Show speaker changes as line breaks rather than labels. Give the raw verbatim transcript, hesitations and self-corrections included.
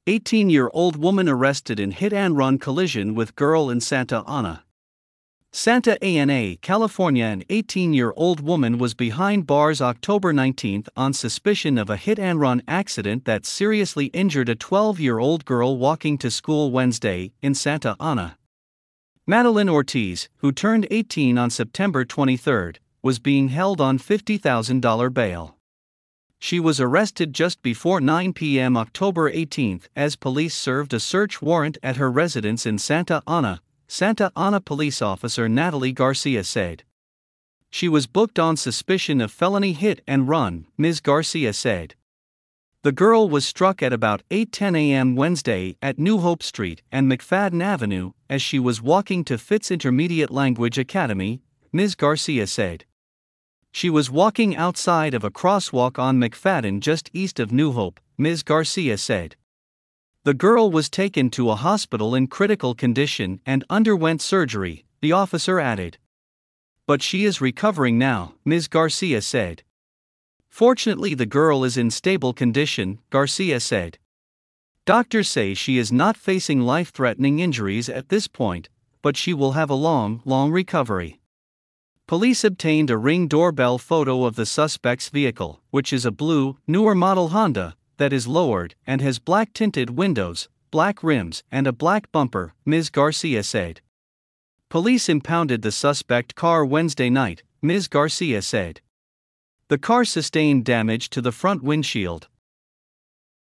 eighteen-year-old woman arrested in hit-and-run collision with girl in Santa Ana. Santa Ana, California. An eighteen-year-old woman was behind bars October nineteenth on suspicion of a hit-and-run accident that seriously injured a twelve-year-old girl walking to school Wednesday in Santa Ana. Madeline Ortiz, who turned eighteen on September twenty-third, was being held on fifty thousand dollars bail. She was arrested just before nine p m October eighteenth as police served a search warrant at her residence in Santa Ana, Santa Ana police officer Natalie Garcia said. She was booked on suspicion of felony hit and run, Miz Garcia said. The girl was struck at about eight ten a m Wednesday at New Hope Street and McFadden Avenue as she was walking to Fitz Intermediate Language Academy, Miz Garcia said. She was walking outside of a crosswalk on McFadden just east of New Hope, Miz Garcia said. The girl was taken to a hospital in critical condition and underwent surgery, the officer added. But she is recovering now, Miz Garcia said. Fortunately, the girl is in stable condition, Garcia said. Doctors say she is not facing life-threatening injuries at this point, but she will have a long, long recovery. Police obtained a Ring doorbell photo of the suspect's vehicle, which is a blue, newer model Honda, that is lowered and has black tinted windows, black rims, and a black bumper, Miz Garcia said. Police impounded the suspect car Wednesday night, Miz Garcia said. The car sustained damage to the front windshield,